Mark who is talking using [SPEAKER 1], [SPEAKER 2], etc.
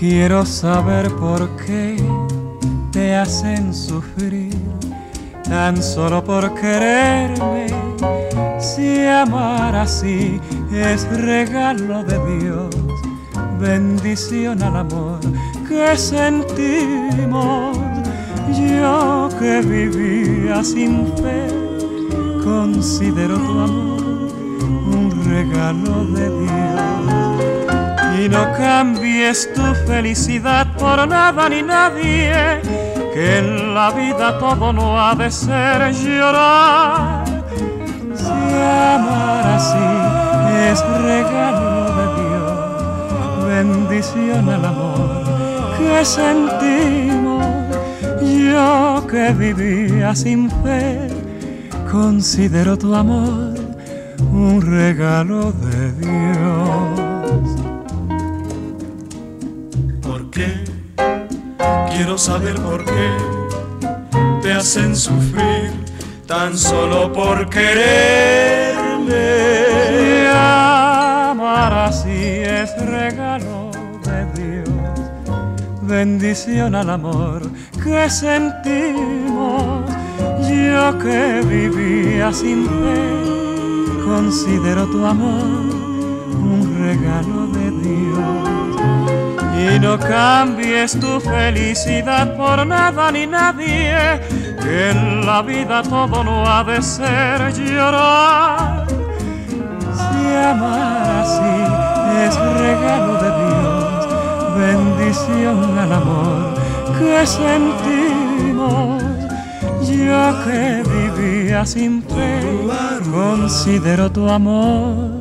[SPEAKER 1] Quiero saber por qué te hacen sufrir, tan solo por quererme. Si amar así es regalo de Dios, bendición al amor que sentimos. Yo que vivía sin fe, considero tu amor un regalo de Dios. Y no cambies tu felicidad por nada ni nadie, que en la vida todo no ha de ser llorar. Si amar así es regalo de Dios, bendición al amor que sentimos. Yo que vivía sin fe, considero tu amor un regalo de Dios.
[SPEAKER 2] ¿Por qué? Quiero saber por qué te hacen sufrir tan solo por quererme.
[SPEAKER 1] Si amar así es regalo de Dios, bendición al amor que sentimos. Yo que vivía sin fe, considero tu amor un regalo de Dios. Y no cambies tu felicidad por nada ni nadie, que en la vida todo no ha de ser llorar. Si amar así es regalo de Dios, bendición al amor que sentimos. Yo que vivía sin fe, considero tu amor